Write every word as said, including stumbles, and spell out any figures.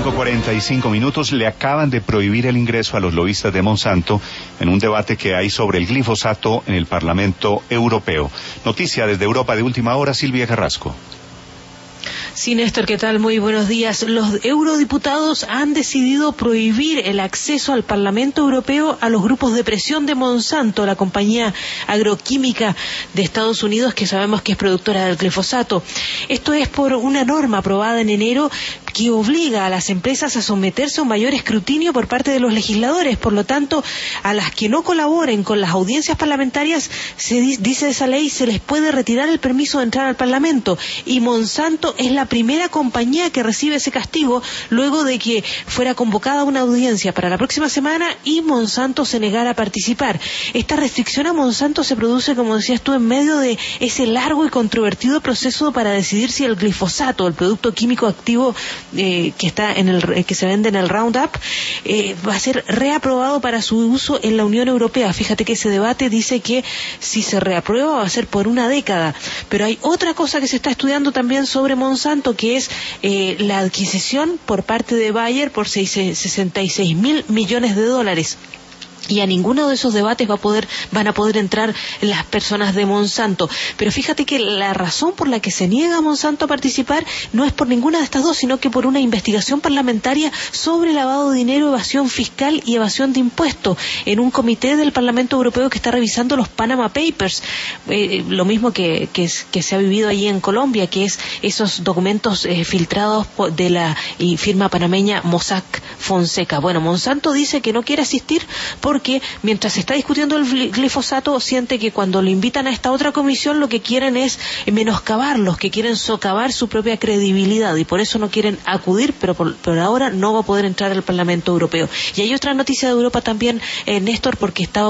cinco cuarenta y cinco minutos. Le acaban de prohibir el ingreso a los lobistas de Monsanto en un debate que hay sobre el glifosato en el Parlamento Europeo. Noticia desde Europa de última hora, Silvia Carrasco. Sí, Néstor, ¿qué tal? Muy buenos días. Los eurodiputados han decidido prohibir el acceso al Parlamento Europeo a los grupos de presión de Monsanto, la compañía agroquímica de Estados Unidos que sabemos que es productora del glifosato. Esto es por una norma aprobada en enero que obliga a las empresas a someterse a un mayor escrutinio por parte de los legisladores. Por lo tanto, a las que no colaboren con las audiencias parlamentarias, se dice esa ley, se les puede retirar el permiso de entrar al Parlamento. Y Monsanto es la primera compañía que recibe ese castigo luego de que fuera convocada una audiencia para la próxima semana y Monsanto se negara a participar. Esta restricción a Monsanto se produce, como decías tú, en medio de ese largo y controvertido proceso para decidir si el glifosato, el producto químico activo eh, que está en el que se vende en el Roundup, eh, va a ser reaprobado para su uso en la Unión Europea. Fíjate que ese debate dice que si se reaprueba va a ser por una década. Pero hay otra cosa que se está estudiando también sobre Monsanto, que es eh, la adquisición por parte de Bayer por sesenta y seis mil millones de dólares. Y a ninguno de esos debates va a poder, van a poder entrar las personas de Monsanto. Pero fíjate que la razón por la que se niega a Monsanto a participar no es por ninguna de estas dos, sino que por una investigación parlamentaria sobre lavado de dinero, evasión fiscal y evasión de impuestos en un comité del Parlamento Europeo que está revisando los Panama Papers. Eh, lo mismo que, que, es, que se ha vivido allí en Colombia, que es esos documentos eh, filtrados de la y firma panameña Mossack Fonseca. Bueno, Monsanto dice que no quiere asistir por porque mientras se está discutiendo el glifosato siente que cuando lo invitan a esta otra comisión lo que quieren es menoscabarlos, que quieren socavar su propia credibilidad y por eso no quieren acudir, pero por, por ahora no va a poder entrar al Parlamento Europeo. Y hay otra noticia de Europa también, eh, Néstor, porque estaba